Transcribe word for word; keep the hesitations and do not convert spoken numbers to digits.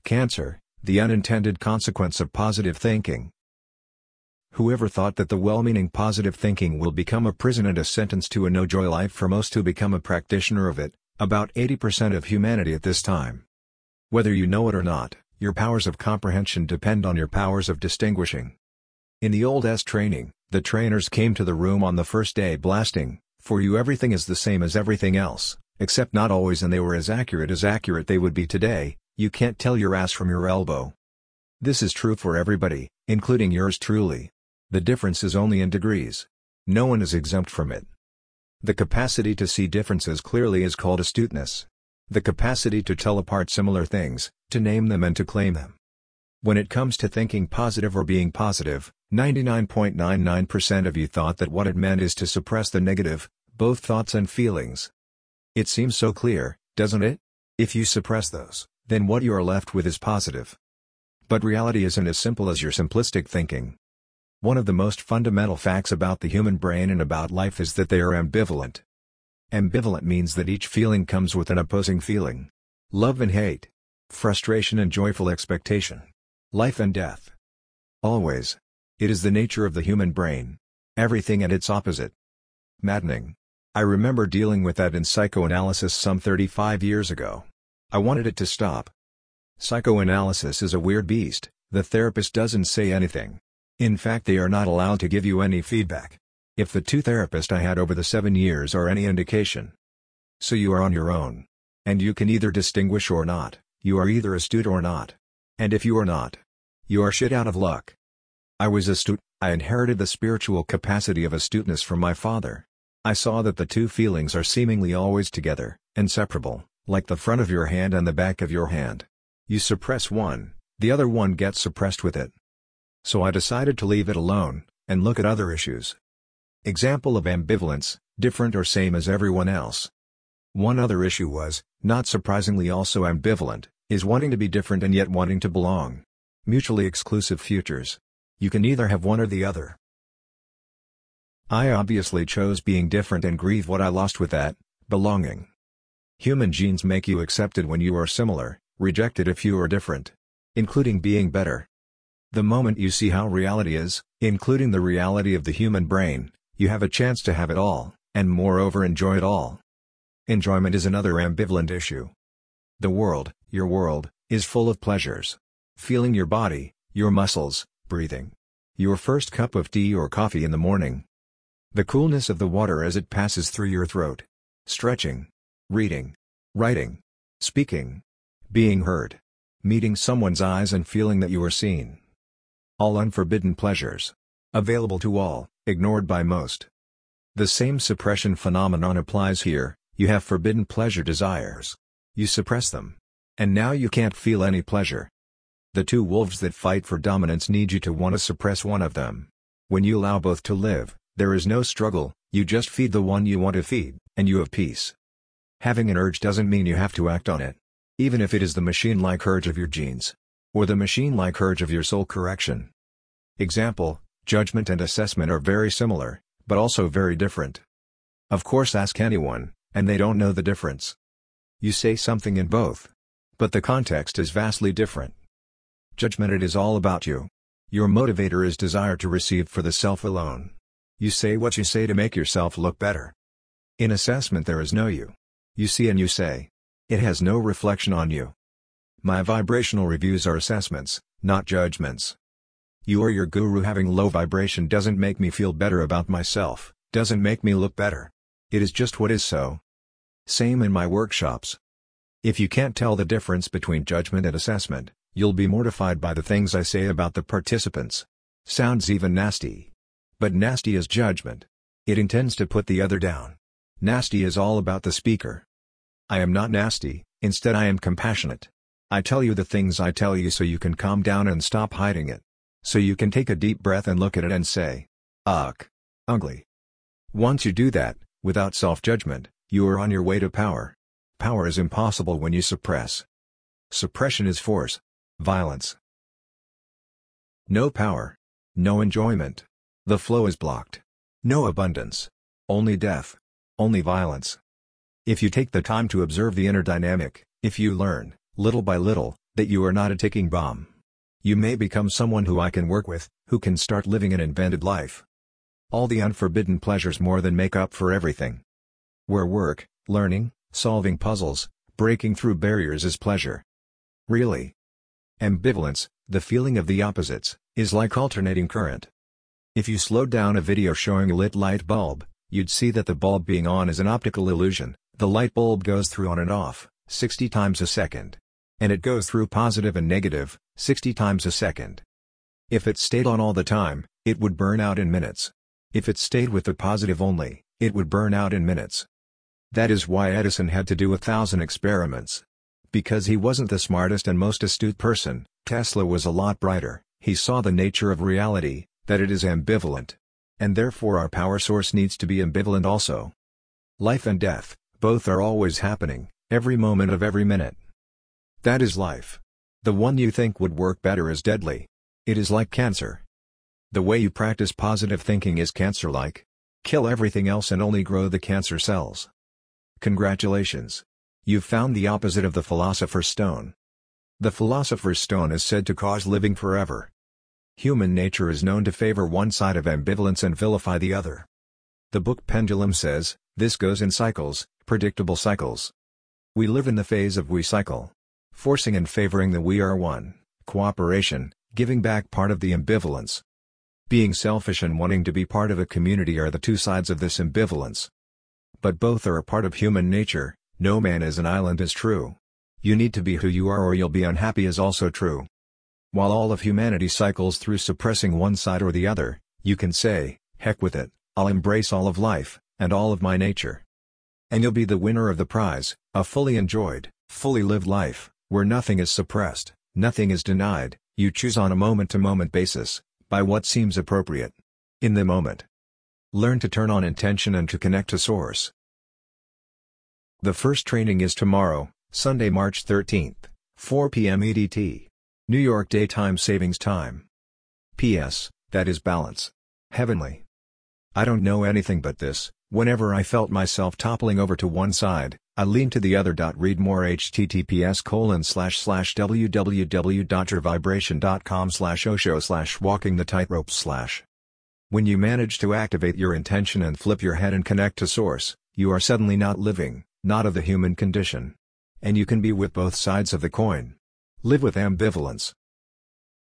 Cancer, the unintended consequence of positive thinking. Whoever thought that the well-meaning positive thinking will become a prison and a sentence to a no-joy life for most who become a practitioner of it, about eighty percent of humanity at this time. Whether you know it or not, your powers of comprehension depend on your powers of distinguishing. In the old S training, the trainers came to the room on the first day blasting, "For you everything is the same as everything else, except not always," and they were as accurate as accurate they would be today. You can't tell your ass from your elbow. This is true for everybody, including yours truly. The difference is only in degrees. No one is exempt from it. The capacity to see differences clearly is called astuteness. The capacity to tell apart similar things, to name them and to claim them. When it comes to thinking positive or being positive, ninety-nine point nine nine percent of you thought that what it meant is to suppress the negative, both thoughts and feelings. It seems so clear, doesn't it? If you suppress those, then what you are left with is positive. But reality isn't as simple as your simplistic thinking. One of the most fundamental facts about the human brain and about life is that they are ambivalent. Ambivalent means that each feeling comes with an opposing feeling. Love and hate. Frustration and joyful expectation. Life and death. Always. It is the nature of the human brain. Everything and its opposite. Maddening. I remember dealing with that in psychoanalysis some thirty-five years ago. I wanted it to stop. Psychoanalysis is a weird beast. The therapist doesn't say anything. In fact, they are not allowed to give you any feedback. If the two therapists I had over the seven years are any indication. So you are on your own. And you can either distinguish or not, you are either astute or not. And if you are not, you are shit out of luck. I was astute, I inherited the spiritual capacity of astuteness from my father. I saw that the two feelings are seemingly always together, inseparable, like the front of your hand and the back of your hand. You suppress one, the other one gets suppressed with it. So I decided to leave it alone, and look at other issues. Example of ambivalence, different or same as everyone else. One other issue was, not surprisingly also ambivalent, is wanting to be different and yet wanting to belong. Mutually exclusive futures. You can either have one or the other. I obviously chose being different and grieve what I lost with that, belonging. Human genes make you accepted when you are similar, rejected if you are different. Including being better. The moment you see how reality is, including the reality of the human brain, you have a chance to have it all, and moreover enjoy it all. Enjoyment is another ambivalent issue. The world, your world, is full of pleasures. Feeling your body, your muscles, breathing. Your first cup of tea or coffee in the morning. The coolness of the water as it passes through your throat. Stretching. Reading. Writing. Speaking. Being heard. Meeting someone's eyes and feeling that you are seen. All unforbidden pleasures. Available to all, ignored by most. The same suppression phenomenon applies here. You have forbidden pleasure desires. You suppress them. And now you can't feel any pleasure. The two wolves that fight for dominance need you to want to suppress one of them. When you allow both to live, there is no struggle, you just feed the one you want to feed, and you have peace. Having an urge doesn't mean you have to act on it. Even if it is the machine-like urge of your genes. Or the machine-like urge of your soul correction. Example, judgment and assessment are very similar, but also very different. Of course, ask anyone, and they don't know the difference. You say something in both. But the context is vastly different. Judgment, it is all about you. Your motivator is desire to receive for the self alone. You say what you say to make yourself look better. In assessment there is no you. You see and you say. It has no reflection on you. My vibrational reviews are assessments, not judgments. You or your guru having low vibration doesn't make me feel better about myself, doesn't make me look better. It is just what is so. Same in my workshops. If you can't tell the difference between judgment and assessment, you'll be mortified by the things I say about the participants. Sounds even nasty. But nasty is judgment. It intends to put the other down. Nasty is all about the speaker. I am not nasty, instead I am compassionate. I tell you the things I tell you so you can calm down and stop hiding it. So you can take a deep breath and look at it and say, "Ugh. Ugly." Once you do that, without self-judgment, you are on your way to power. Power is impossible when you suppress. Suppression is force. Violence. No power. No enjoyment. The flow is blocked. No abundance. Only death. Only violence. If you take the time to observe the inner dynamic, if you learn, little by little, That you are not a ticking bomb. You may become someone who I can work with, who can start living an invented life. All the unforbidden pleasures more than make up for everything. Where work, learning, solving puzzles, breaking through barriers is pleasure. Really. Ambivalence, the feeling of the opposites, is like alternating current. If you slowed down a video showing a lit light bulb, you'd see that the bulb being on is an optical illusion. The light bulb goes through on and off, sixty times a second. And it goes through positive and negative, sixty times a second. If it stayed on all the time, it would burn out in minutes. If it stayed with the positive only, it would burn out in minutes. That is why Edison had to do a thousand experiments. Because he wasn't the smartest and most astute person, Tesla was a lot brighter. He saw the nature of reality, that it is ambivalent. And therefore our power source needs to be ambivalent also. Life and death, both are always happening, every moment of every minute. That is life. The one you think would work better is deadly. It is like cancer. The way you practice positive thinking is cancer-like. Kill everything else and only grow the cancer cells. Congratulations. You've found the opposite of the Philosopher's Stone. The Philosopher's Stone is said to cause living forever. Human nature is known to favor one side of ambivalence and vilify the other. The book Pendulum says, this goes in cycles, predictable cycles. We live in the phase of we cycle. Forcing and favoring the we are one, cooperation, giving back part of the ambivalence. Being selfish and wanting to be part of a community are the two sides of this ambivalence. But both are a part of human nature. No man is an island is true. You need to be who you are or you'll be unhappy is also true. While all of humanity cycles through suppressing one side or the other, you can say, heck with it, I'll embrace all of life, and all of my nature. And you'll be the winner of the prize, a fully enjoyed, fully lived life, where nothing is suppressed, nothing is denied, you choose on a moment-to-moment basis, by what seems appropriate. In the moment. Learn to turn on intention and to connect to source. The first training is tomorrow, Sunday, March thirteenth, four p m E D T. New York Daytime Savings Time. P S. That is balance. Heavenly. I don't know anything but this. Whenever I felt myself toppling over to one side, I leaned to the other. Read more https colon slash slash www.yourvibration.com slash osho slash walking the tightrope slash. When you manage to activate your intention and flip your head and connect to source, you are suddenly not living, not of the human condition. And you can be with both sides of the coin. Live with ambivalence.